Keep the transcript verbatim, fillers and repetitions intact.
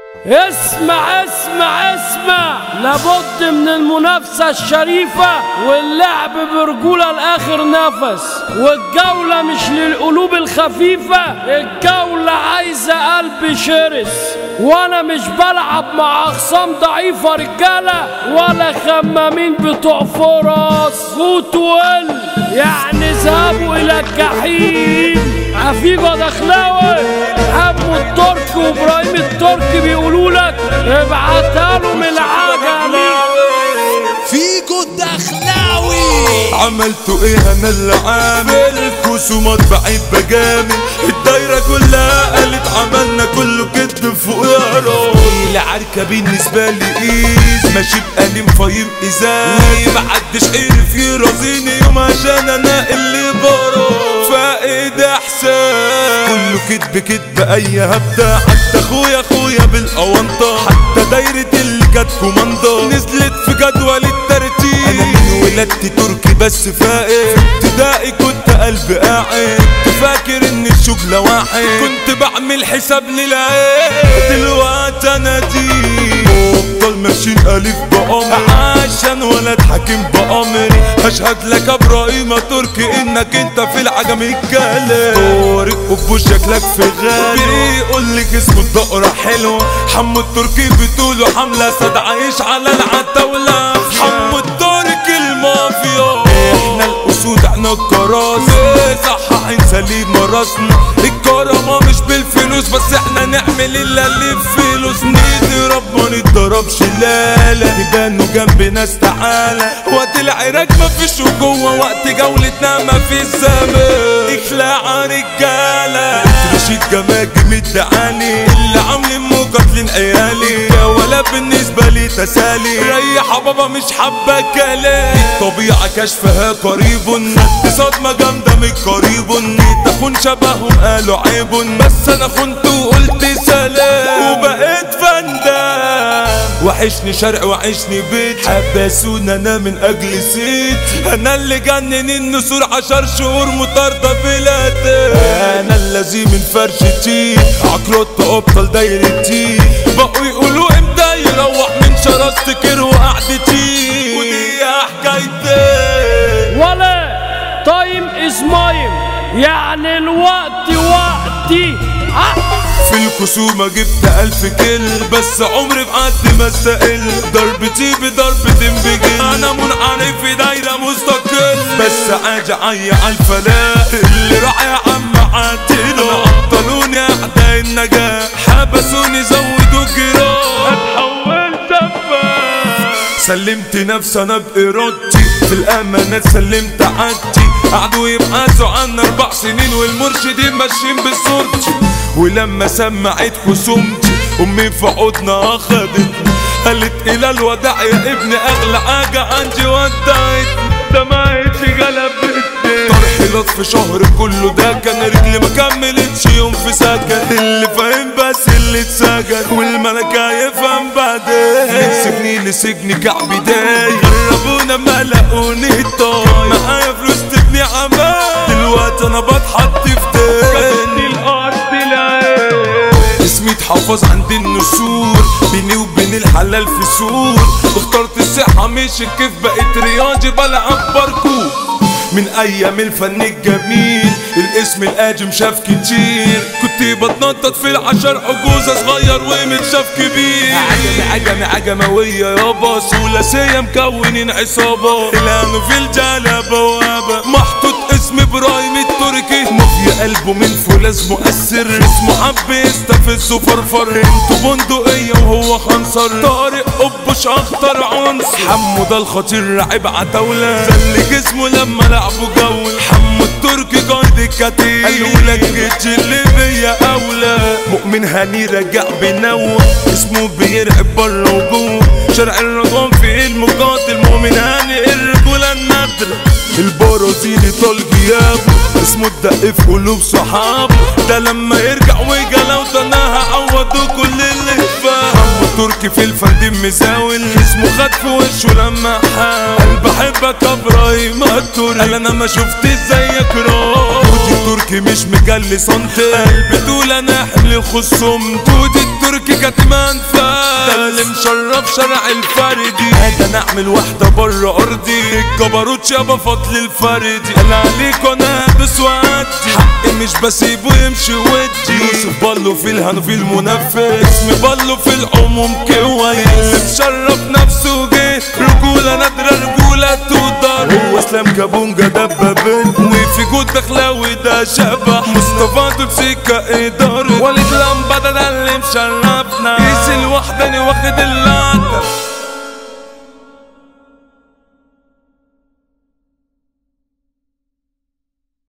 اسمع اسمع اسمع، لابد من المنافسة الشريفة واللعب برجولة لآخر نفس، والجولة مش للقلوب الخفيفة، الجولة عايزة قلب شرس، وانا مش بلعب مع اخصام ضعيفة رجالة ولا خمامين بتوع فرص فوتوال، يعني ذهبوا الى الجحيم. عفيفة دخلاوي حمو الترك وابراهيم الترك بيقولوا لك ابعتها له من العجمي. فيكو الدخلاوي عملتوا ايه انا اللي عامل الخصومات بعيد بجامل، الدايرة كلها قالت عملنا كله كدب فوق يا راجل، العركة بالنسبة لي ايز ماشي بقليم فايم ازاز، محدش عرف يرازيني يوم عشان انا اللي برا فاقد احساس، كله كدب كدب اي هبدة، حتى اخويا اخويا بالقوانطة، حتى دايرة اللي كانت كوماندا نزلت في جدول الترتيب، انا من ولادتي تركي بس فاقد، في ابتدائي كنت قلبي قاعد، فاكر ان الشغلة واحد، كنت بعمل حساب للعين، دلوقتي انا دي افضل ماشيين الف بأمري، عشان ولد حكيم بأمري، هشهد لك يا ابراهيم تركي انك انت في العجم الكلام، طارق ابو شكلك في غالي، بيقول لي جسمه الدقرة حلو، حمو التركي بتقوله حملة سد عايش على العتاولة، حمو التركي المافيا، احنا الاسود احنا الكراسي، صححين سليم راسنا، الكرامة مش بالفلوس بس احنا نعمل الا اللي بفلوس، نضرب ما نضربش لالا، تبانوا جنب ناس تعالى، وقت العراك مفيش وجوه، وقت جولتنا مفيش زمان، اخلع رجالة رشيد جماجم الدعاني، اللي عاملين مقاتلين عيالي، ولا بالنسبة لي تسالي، ريح بابا مش حابة كلام، الطبيعة كشفها قريب، دي صدمة جامدة من قريب، تكون شبههم قالوا عيب، بس انا خنت وقلت سلام، وبقيت فندام، وحشني شرق وحشني بيت، حبسونا انا من اجل سيت، انا اللي جنن النسور عشر شهور مطاردة بلادي، انا الذي من فرشتي عقلت ابطل دايرتي، بقوا يقولوا امتى يروح من شراستكر وقعدتي، ودي حكايتي ولا تايم از مايم، يعني الوقت وقتي. في الخصومة جبت ألف كل، بس عمري بعد ما استقل، ضربتي بضربة بجل، أنا منعرف في دايرة مستقل، بس عاجي عي عالفلاح، اللي راح يا عم عاتله، عطلوني أعداء النجاح، حبسوني زودوا الجراح، اتحولت سفاح، سلمت نفسي أنا بإرادتي، في الأمانات سلمت عادتي، قعدوا يبحثوا عنا أربع سنين والمرشدين ماشيين بصورتي، ولما سمعت خصومتي أمي في حضنها أخدتني، قالت إلى الوداع يا ابني أغلى حاجة عندي ودعتني، دمعتي غلبتني، طرحي لطف شهر كله ده كان، رجلي ما كملتش يوم في سكن، اللي فاهم بس اللي اتسجن، والملكة يفهم بعدين، من سجني لسجني كعبي داي، جربونا ما لقوني طاي، معايا فلوس تبني عمال، دلوقتي أنا بتحط في تاني الأرض العين، اسمي اتحفظ عند النسور، بيني وبين الحلال في سور، اخترت الصحة مش الكيف، بقيت رياضي بلعب باركور، من ايام الفن الجميل الاسم القادم شاف كتير، كنت بتنطط في العشر عجوزة صغير ومتشاف كبير، عجمي عجمي عجموية يابا، ثلاثية مكونين عصابة، الانو في الجالة بوابة، محطوط اسم ابراهيم التركي، مافيا قلبه من فولاذ مؤثر، اسمه حب يستفز وفرفر، انتو بندقية وهو خنصر، طارق قبش اخطر عنصر، حمو ده الخطير لعب عتاولة، زل جسمه لما لعبوا جول، حمو التركي قايد الكتيب، قالولك جيتش اللي بيا اولى، مؤمن هاني رجع بنوع، اسمه بيرعب بره وجوه، شارع الرضوان في المقاتل، مؤمن هاني الرجولة النادرة، البرازيلي طال جيابه، اسمه الدق في قلوب صحابه، ده لما يرجع وجلاو ده انا هعوضه كل اللي فات، حمو التركي في الفندم مزاول، اسمه خد في وشه لما حاول، بحبك يا ابراهيم التركي، قال انا ما شفت زيك راجل، تركي مش مجلي سنتي قلبي دول انا حمل خصوم دود التركي كاتمان فاس ده اللي مشرف شارع الفردي هذا نعمل واحدة بره ارضي الجبروت يابا فضل الفردي قال عليك وانا هدوس وادي حقي مش بسيبه يمشي ودي يوسف بالو في الهن في المنفذ اسمي بالو في العموم كويس مشرف نفسه جه رجولة نادرة رجولة تقدر هو اسلام كابونجا دبابين وفي جود دخلاوي ده شبح مصطفى دول سكة ادارة وليد لمبادة ده اللي مشرفنا قيس الوحداني واخد اللعنة